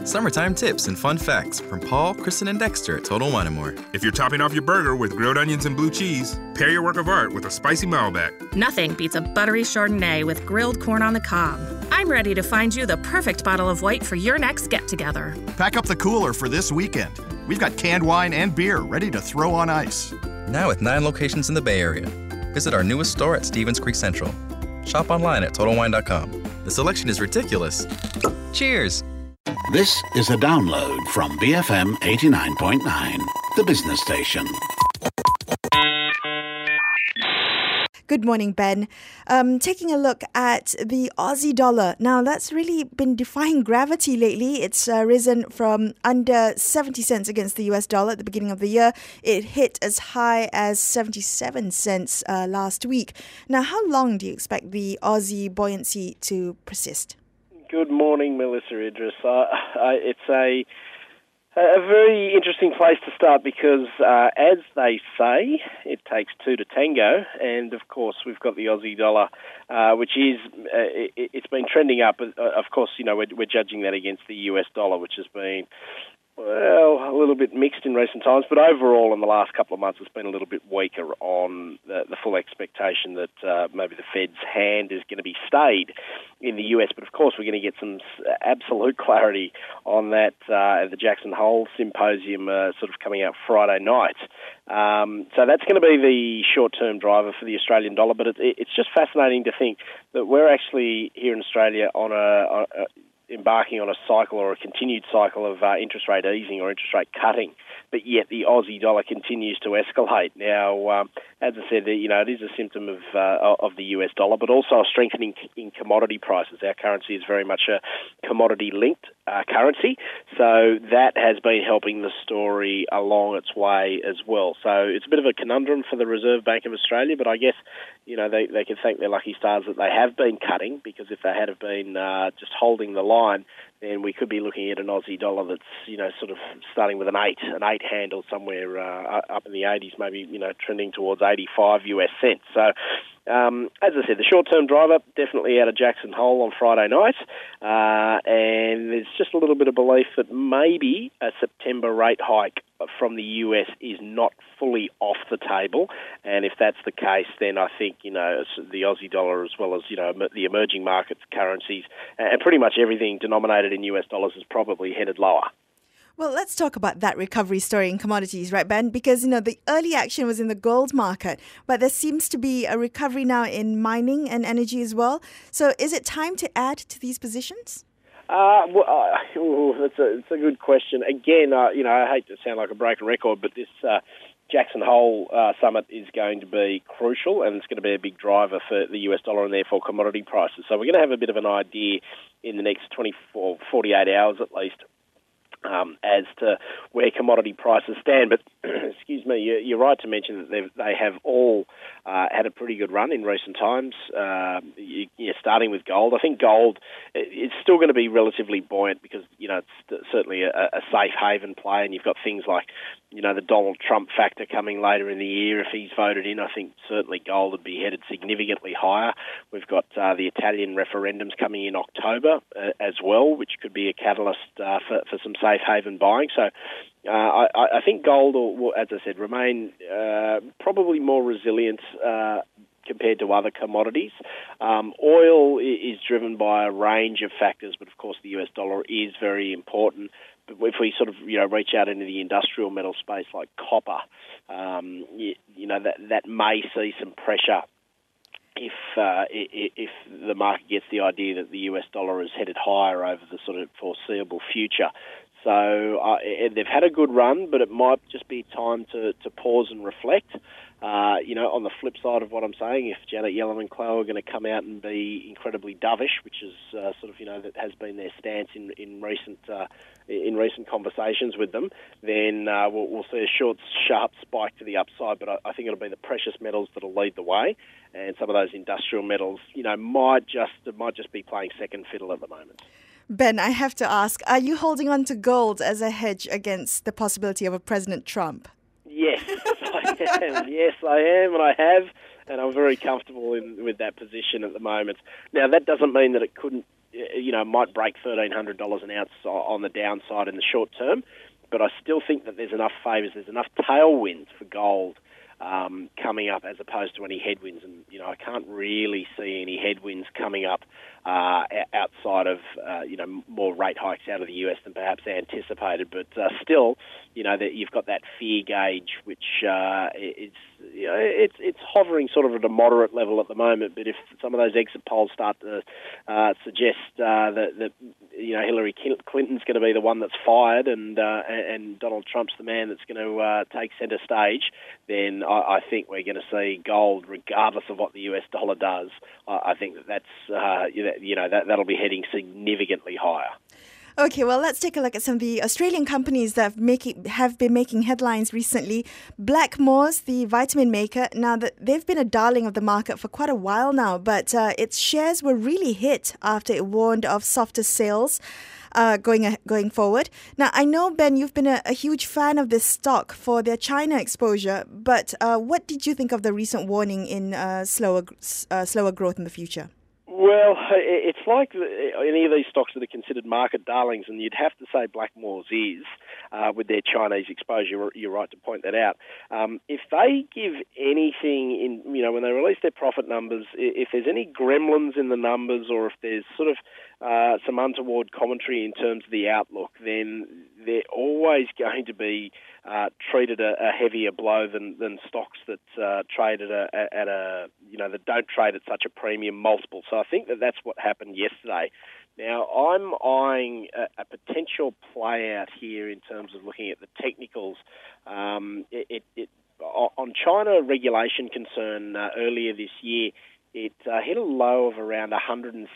Summertime tips and fun facts from Paul, Kristen, and Dexter at Total Wine & More. If you're topping off your burger with grilled onions and blue cheese, pair your work of art with a spicy Malbec. Nothing beats a buttery Chardonnay with grilled corn on the cob. I'm ready to find you the perfect bottle of white for your next get-together. Pack up the cooler for this weekend. We've got canned wine and beer ready to throw on ice. Now with 9 locations in the Bay Area. Visit our newest store at Stevens Creek Central. Shop online at TotalWine.com. The selection is ridiculous. Cheers! This is a download from BFM 89.9, the business station. Good morning, Ben. Taking a look at the Aussie dollar. Now, that's really been defying gravity lately. It's risen from under 70 cents against the US dollar at the beginning of the year. It hit as high as 77 cents last week. Now, how long do you expect the Aussie buoyancy to persist? Good morning, Melissa Idris. It's a very interesting place to start because, as they say, it takes two to tango. And, of course, we've got the Aussie dollar, which is, it's been trending up. Of course, you know, we're judging that against the US dollar, which has been, well, a little bit mixed in recent times. But overall, in the last couple of months, it's been a little bit weaker on the full expectation that maybe the Fed's hand is going to be stayed in the US. But, of course, we're going to get some absolute clarity on that at the Jackson Hole Symposium sort of coming out Friday night. So that's going to be the short-term driver for the Australian dollar. But it's just fascinating to think that we're actually here in Australia on embarking on a cycle or a continued cycle of interest rate easing or interest rate cutting, but yet the Aussie dollar continues to escalate. Now, as I said, you know, it is a symptom of the US dollar, but also a strengthening in commodity prices. Our currency is very much a commodity-linked currency, so that has been helping the story along its way as well. So it's a bit of a conundrum for the Reserve Bank of Australia, but I guess, you know, they can thank their lucky stars that they have been cutting, because if they had have been just holding the line, then we could be looking at an Aussie dollar that's, you know, sort of starting with an 8 handle somewhere up in the 80s, maybe, you know, trending towards 85 US cents. So, as I said, the short-term driver definitely out of Jackson Hole on Friday night, and there's just a little bit of belief that maybe a September rate hike from the US is not fully off the table, and if that's the case, then I think, you know, the Aussie dollar as well as, you know, the emerging markets currencies and pretty much everything denominated in US dollars is probably headed lower. Well, let's talk about that recovery story in commodities, right, Ben? Because, you know, the early action was in the gold market, but there seems to be a recovery now in mining and energy as well. So is it time to add to these positions? It's a good question. Again, you know, I hate to sound like a broken record, but this Jackson Hole summit is going to be crucial, and it's going to be a big driver for the US dollar and therefore commodity prices. So we're going to have a bit of an idea in the next 48 hours at least as to where commodity prices stand. But, excuse me, you're right to mention that they have all had a pretty good run in recent times, starting with gold. I think gold is still going to be relatively buoyant because, you know, it's certainly a safe haven play, and you've got things like, you know, the Donald Trump factor coming later in the year. If he's voted in, I think certainly gold would be headed significantly higher. We've got the Italian referendums coming in October as well, which could be a catalyst for some safe haven buying. So I think gold will, as I said, remain probably more resilient compared to other commodities. Oil is driven by a range of factors, but of course the US dollar is very important. But if we sort of, you know, reach out into the industrial metal space like copper, you know, that may see some pressure if the market gets the idea that the US dollar is headed higher over the sort of foreseeable future. So they've had a good run, but it might just be time to pause and reflect. You know, on the flip side of what I'm saying, if Janet Yellen and Chloe are going to come out and be incredibly dovish, which is sort of, you know, that has been their stance in recent conversations with them, then we'll see a short, sharp spike to the upside. But I think it'll be the precious metals that'll lead the way, and some of those industrial metals, you know, might just be playing second fiddle at the moment. Ben, I have to ask, are you holding on to gold as a hedge against the possibility of a President Trump? Yes, I am. Yes, I am, and I have, and I'm very comfortable with that position at the moment. Now, that doesn't mean that it couldn't might break $1,300 an ounce on the downside in the short term. But I still think that there's enough favours, there's enough tailwinds for gold coming up as opposed to any headwinds. And, I can't really see any headwinds coming up outside of, more rate hikes out of the US than perhaps anticipated. But still, that you've got that fear gauge, which it's hovering sort of at a moderate level at the moment. But if some of those exit polls start to suggest that Hillary Clinton's going to be the one that's fired and Donald Trump's the man that's going to take centre stage, then I think we're going to see gold, regardless of what the US dollar does. I think that'll be heading significantly higher. Okay, well, let's take a look at some of the Australian companies that have been making headlines recently. Blackmores, the vitamin maker, now they've been a darling of the market for quite a while now, but its shares were really hit after it warned of softer sales going forward. Now, I know, Ben, you've been a huge fan of this stock for their China exposure, but what did you think of the recent warning in slower growth in the future? Well, it's like any of these stocks that are considered market darlings, and you'd have to say Blackmores is, with their Chinese exposure. You're right to point that out. If they give anything when they release their profit numbers, if there's any gremlins in the numbers, or if there's sort of some untoward commentary in terms of the outlook, then they're always going to be treated a heavier blow than stocks that trade that don't trade at such a premium multiple. So I think that's what happened yesterday. Now, I'm eyeing a potential play out here in terms of looking at the technicals. On China regulation concern earlier this year, it hit a low of around $131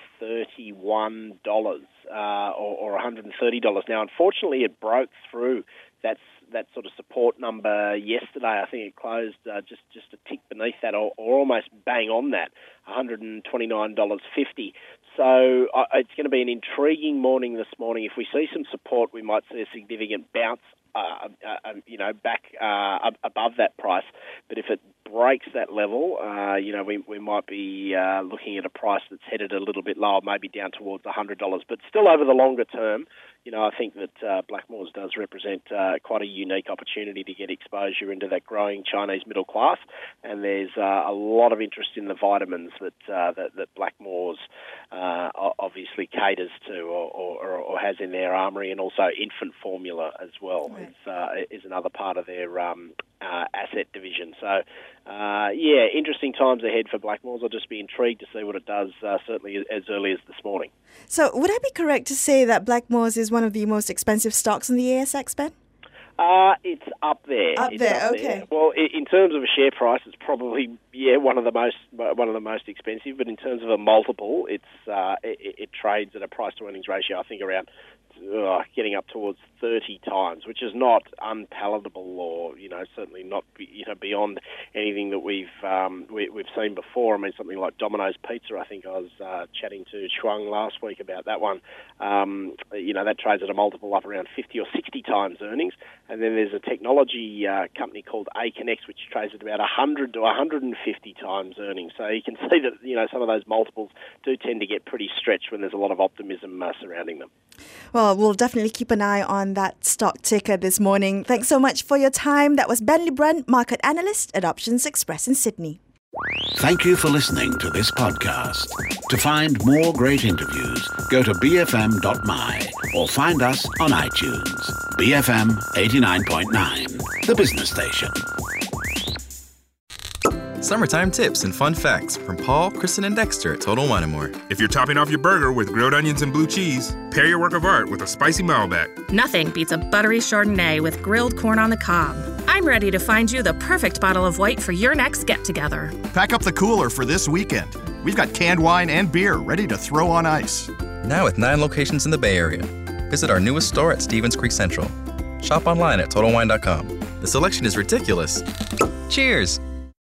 or $130. Now, unfortunately, it broke through that sort of support number yesterday. I think it closed just a tick beneath that, or almost bang on that, $129.50. So it's going to be an intriguing morning this morning. If we see some support, we might see a significant bounce back above that price. But if it breaks that level, we might be looking at a price that's headed a little bit lower, maybe down towards $100. But still, over the longer term, I think that Blackmores does represent quite a unique opportunity to get exposure into that growing Chinese middle class. And there's a lot of interest in the vitamins that Blackmores obviously caters to or has in their armoury, and also infant formula as well. Right. Is another part of their asset division. So, interesting times ahead for Blackmores. I'll just be intrigued to see what it does, certainly as early as this morning. So would I be correct to say that Blackmores is one of the most expensive stocks in the ASX, Ben? It's up there. Okay. There. Well, in terms of a share price, it's probably one of the most expensive. But in terms of a multiple, it trades at a price to earnings ratio, I think, around getting up towards 30 times, which is not unpalatable, or certainly not beyond anything that we've seen before. I mean, something like Domino's Pizza. I think I was chatting to Shuang last week about that one. That trades at a multiple up around 50 or 60 times earnings. And then there's a technology company called Aconex, which trades at about 100 to 150 times earnings. So you can see that some of those multiples do tend to get pretty stretched when there's a lot of optimism surrounding them. Well, we'll definitely keep an eye on that stock ticker this morning. Thanks so much for your time. That was Ben Lebrun, market analyst at Options Express in Sydney. Thank you for listening to this podcast. To find more great interviews, go to bfm.my or find us on iTunes. BFM 89.9, the business station. Summertime tips and fun facts from Paul, Kristen, and Dexter at Total Wine & More. If you're topping off your burger with grilled onions and blue cheese, pair your work of art with a spicy Malbec. Nothing beats a buttery Chardonnay with grilled corn on the cob. I'm ready to find you the perfect bottle of white for your next get-together. Pack up the cooler for this weekend. We've got canned wine and beer ready to throw on ice. Now with 9 locations in the Bay Area. Visit our newest store at Stevens Creek Central. Shop online at TotalWine.com. The selection is ridiculous. Cheers!